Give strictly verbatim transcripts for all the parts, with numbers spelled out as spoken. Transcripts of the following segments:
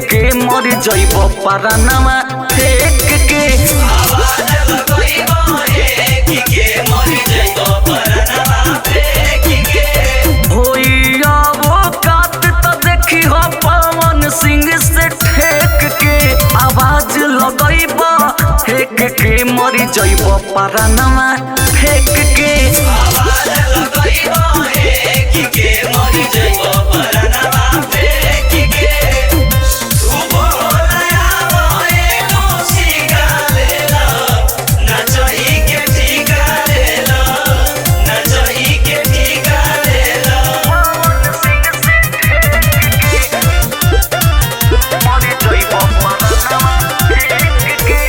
के मर जइब परानवा फेंक के आवाज लगइबो एक के मर जइब परानवा फेंक के होइया वो कात त देखी हो पवन सिंह से ठेक के आवाज लगइब फेंक के मर जइब परानवा फेंक के आवाज लगइबो एक के मर जइब परानवा फेंक के तू बोलया मोए नोसिका लेला नचई के ठीका लेला नचई के ठीका लेला पवन सिंह से ठेक के मर जइब परानवा फेंक के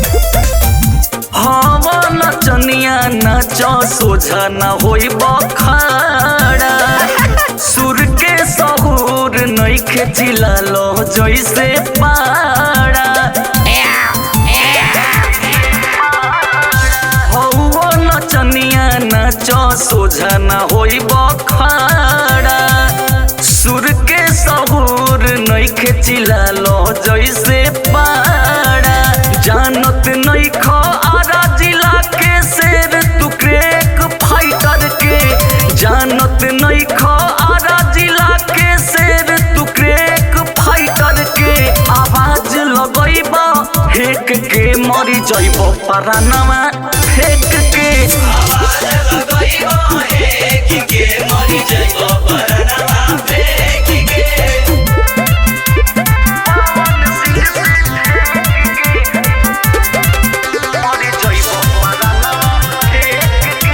हवा नचनिया नाच सोझा न होई बखाड़ा सुर के सहूर नइखे चिला लो जैसे पाड़ा हवा नचनिया नाच सोझा न होई बखाड़ा सुर के सहूर नइखे चिला लो जैसे पाड़ा जानत नइखो आरा जिला के शेर तू क्रेक फाइटर के जानत नइखो आरा जिला के शेर तू क्रेक फाइटर के आवाज लगइबा फेंक के मरी जइब परानवा फेंक के आवाज लगइबो एक के मर जइब परानवा फेंक के मरी जइब परानवा फेंक के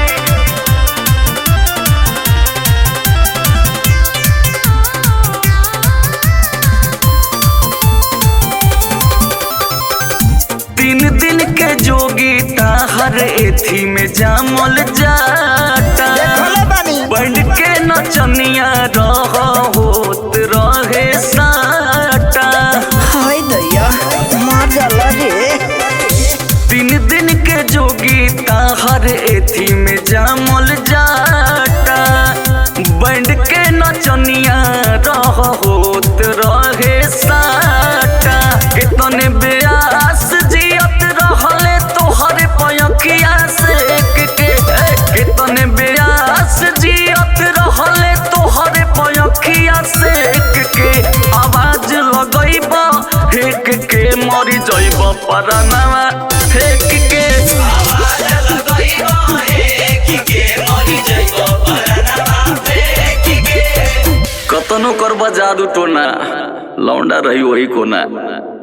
तीन दिन के जोगी हर एथी में जामल जाता बंड के नचनिया रह होत रहे साटा हाय दैया मार जाला रे। तीन दिन के जोगी हर एथी में जामल जाता बंड के नचनिया रह होत रहे साटा कितने बेआस जियत रहले तोहर पयखिया से के कितने बेआस जियत रहले तोहर पयखिया से के आवाज लगइब फेंक के मरी जइब परानवा फेंक के आवाज लगइबो एक के मर जइब परानवा फेंक के कतनो करबा जादू टोना लौंडा रही वही कोना।